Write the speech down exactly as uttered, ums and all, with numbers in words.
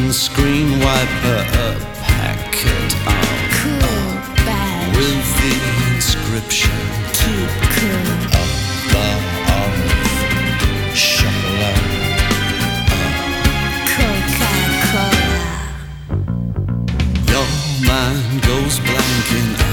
screen wiper a packet of Cool badge with the inscription keep cool. above chocolate. Coca-Cola. Your mind goes blank in